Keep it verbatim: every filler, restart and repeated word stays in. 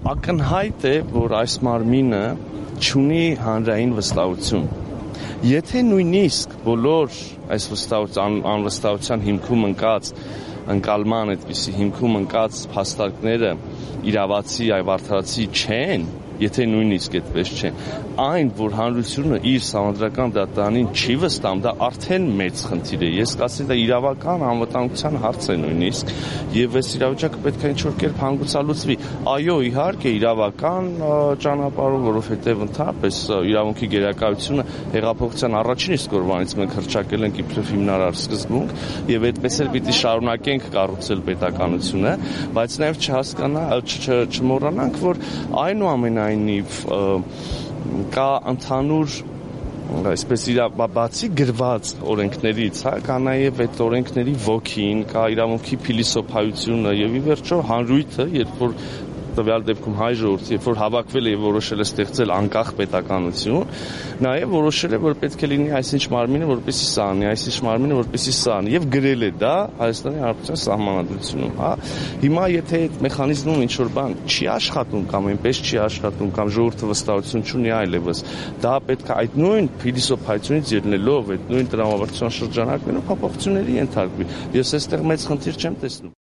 Ակնհայտ է, որ այս մարմինը չունի հանրային վստահություն։ Եթե նույնիսկ բոլոր այս վստահության, անվստահության հիմքում ընկած ընկալման այդպիսի հիմքում ընկած փաստարկները իրավացի, այ վարդարացի չեն, եթե նույնիսկ այդպես չեն, այն, որ հանրությունը իր սահմանադրական դատարանին չի վստահում, դա արդեն մեծ խնդիր է։ Ես կասեի, դա իրավական անվտանգության հարց է նույնիսկ, եւ այս իրավիճակը պետք է ինչ-որ կերպ հանգուցալուծվի։ Այո, իհարկե, իրավական ճանապարհով, որովհետեւ ընդհանրապես իրավունքի գերակայությունը հեղափոխության առաջին իսկ օրվանից մենք հռչակել ենք իբրև հիմնարար սկզբունք, եւ այդպես էլ պիտի շարունակենք կառուցել պետականությունը, բայց նաեւ չհասկանա, չմոռանանք, որ այնուամենայնիվ կա ընդհանուր այսպես բացի գրված օրենքներից, հա, կա նաև այդ օրենքների ոգին, կա իրավունքի փիլիսոփայությունը եւ ի վերջո հանրույթը, երբ որ տվյալ դեպքում հայ ժողովուրդը, երբ որ հավաքվել է եւ որոշել է ստեղծել անկախ պետականություն, նաեւ որոշել է, որ պետք է լինի այսինչ մարմինը, որպեսզի սա անի, այսինչ մարմինը, որպեսզի սա անի եւ գրել է դա Հայաստանի Հանրապետության սահմանադրությունում, հա։ Հիմա եթե այդ մեխանիզմում ինչ որ բան չի աշխատում կամ այնպես չի աշխատում կամ ժողովուրդը վստահություն չունի այլևս, դա պետք է այդ նույն փիլիսոփայությունից ելնելով, այդ նույն տրամաբանության շրջանակներում փոփոխությունների ենթարկվի։ Ես այստեղ մեծ խնդիր չեմ տեսնում։